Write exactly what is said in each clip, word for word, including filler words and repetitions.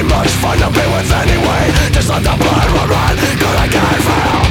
much fun to be with anyway. Just let the blood run run, cause I can't fail.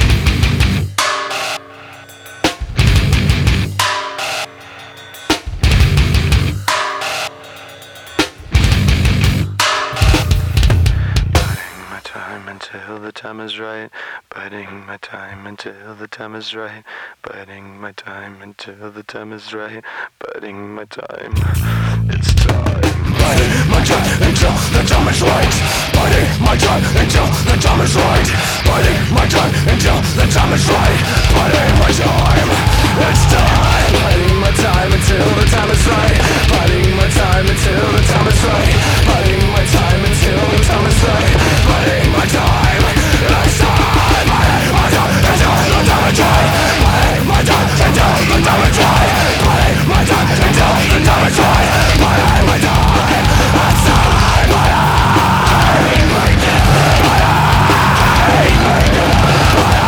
Until the time is right, biding my time until the time is right, biding my time until the time is right, biding my time. It's time. Biding my time until the time is right, biding my time until the time is right, biding my time until the time is right, biding my time. It's time. Biding my time until the time is right, biding my time until the time is right, biding my time until the time is right, biding my time. It's time. Biding my time until the time is right, biding my time until the time is right, biding my time until the time is right, biding my time. It's time. Biding my time. Biding my time.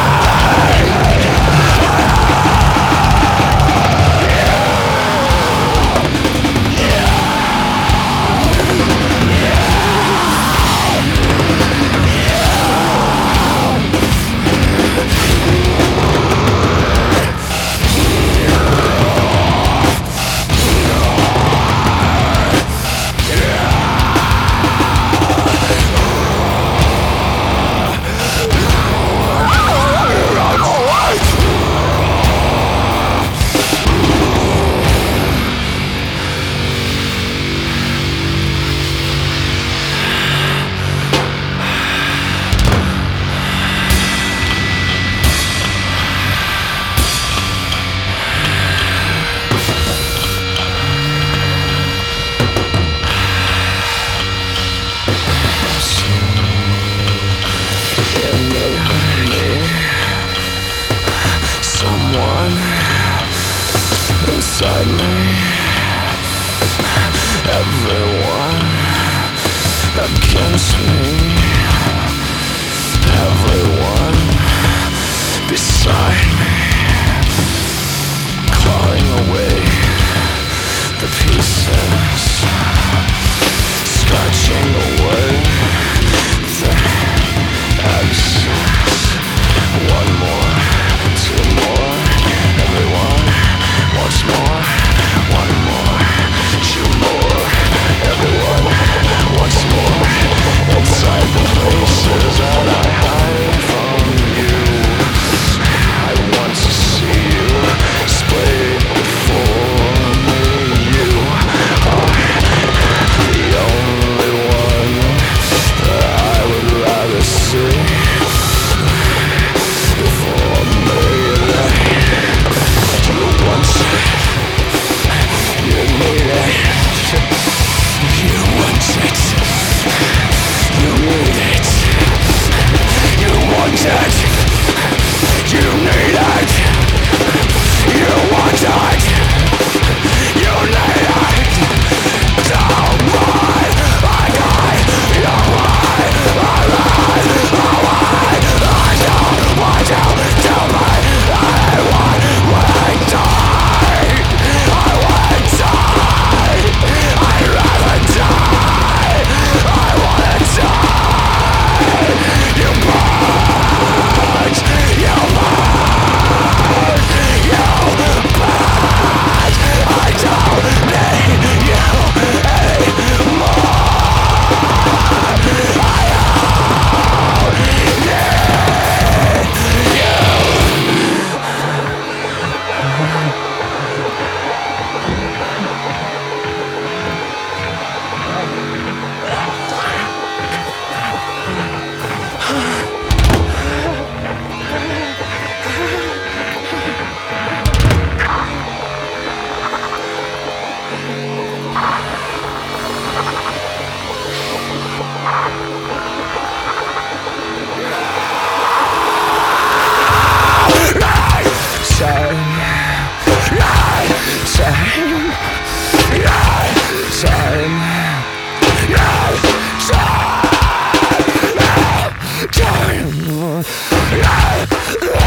Inside me, everyone against me, everyone beside me, clawing away the pieces, scratching away the absence. One more, two more, everyone wants more. One more, two more, everyone wants more. Inside the places that I hide from you, I want to see you splayed before me. You are the only one that I would rather see before me. You want it, you need it, you want it, you need it, you want it, you need it, you want it, you need it. Don't run, I die, you're right, I run, away, I don't want you to me, I want what I die, I want to die, I'd rather die, I wanna die. You burn, you burn, you burn, I don't need you anymore. I don't need you. Time, time, time.